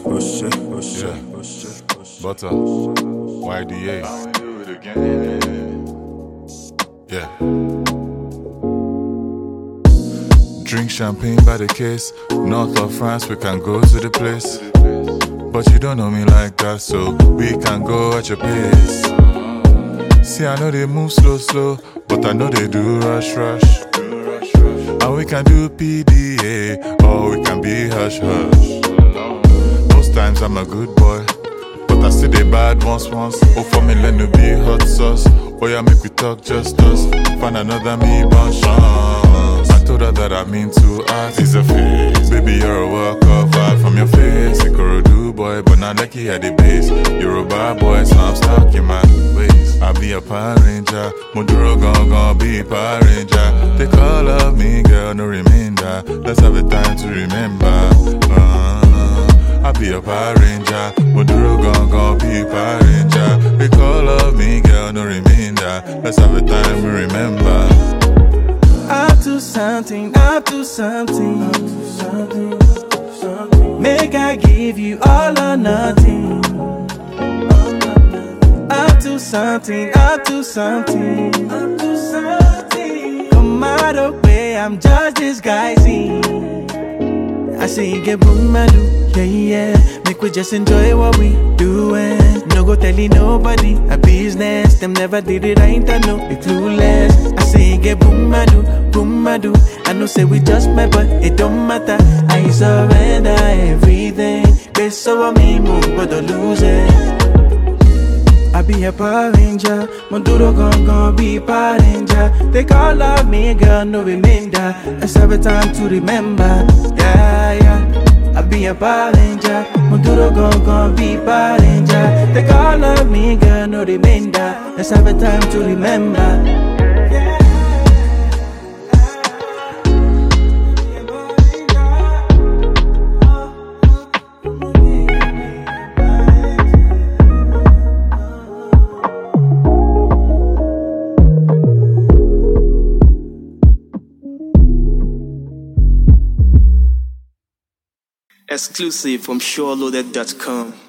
Butter, YDA. Yeah. Drink champagne by the case. North of France, we can go to the place. But you don't know me like that, so we can go at your pace. See, I know they move slow, but I know they do rush. And we can do PDA, or we can be hush. Most times I'm a good boy, but I still dey bad once. Oh, for me, let me be hot sauce. Oh yeah, make we talk just us. Find another me bunch. I told her that I'm into art. It's a face, baby, you're a work of art. From your face, you Ikorodu boy, but not like you had the base. You're a bad boy, so I'm stuck in my ways. I'll be a Power Ranger, Muduro gon' be Power Ranger. They call of me, girl, no remainder. Let's have a time to remember. I'll be a Power Ranger, Muduro gon' be Power Ranger. They call of me, girl, no remainder. Let's have a time to remember. Up to something. Make I give you all or nothing. Up to something. Come out of way, I'm just disguising. I say you get boomadu, yeah. Make we just enjoy what we doing. No go telling nobody a business. Them never did it, I ain't I know, be clueless. I say you get boomadu. I know say we just met, but it don't matter. I surrender everything. Guess so I me move, but don't lose it. I be a Power Ranger, Maduro gon' be Power Ranger. They call of me, girl, no remainder. Let's have a time to remember, yeah. I be a Power Ranger, Maduro gon' be Power Ranger. They call of me, girl, no remainder. Let's have a time to remember. Exclusive from SureLoaded.com.